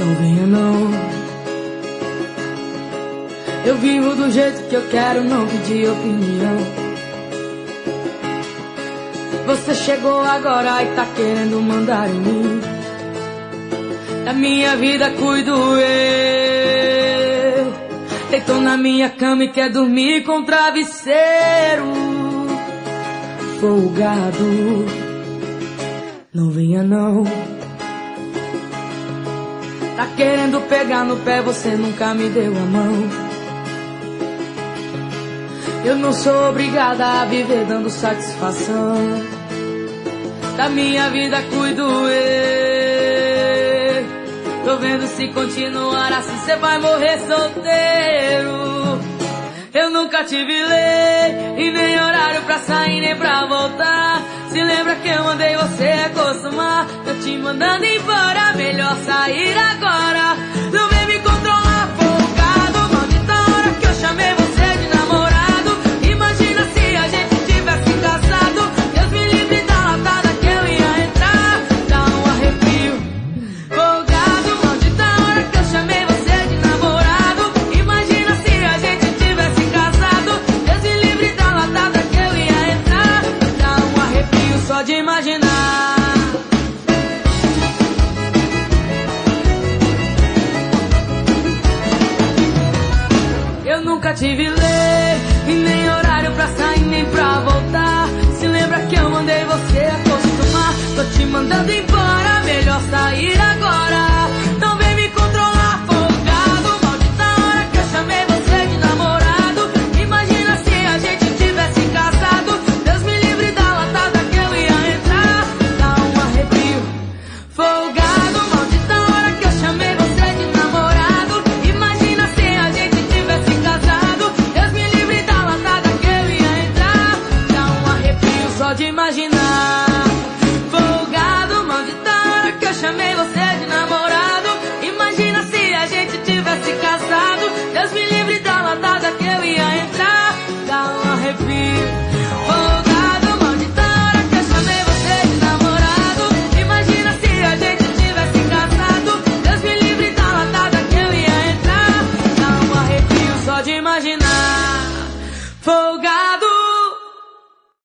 Não venha não. Eu vivo do jeito que eu quero, não pedi opinião. Você chegou agora e tá querendo mandar em mim. Da minha vida cuido eu. Deitou na minha cama e quer dormir com travesseiro folgado. Não venha não. Tá querendo pegar no pé, você nunca me deu a mão. Eu não sou obrigada a viver dando satisfação. Da minha vida cuido eu. Tô vendo se continuar assim cê vai morrer solteiro. Eu nunca tive lei e nem horário pra sair nem pra voltar. Se lembra que eu mandei você acostumar? Tô te mandando embora, melhor sair agora. Não vem me controlar, folgado. Maldita hora que eu chamei você de namorado. Imagina se a gente tivesse casado. Deus me livre da latada que eu ia entrar. Dá um arrepio, folgado. Maldita hora que eu chamei você de namorado. Imagina se a gente tivesse casado. Deus me livre da latada que eu ia entrar. Dá um arrepio só de imaginar. Eu nunca tive lei e nem horário pra sair nem pra voltar. Se lembra que eu mandei você acostumar? Tô te mandando embora.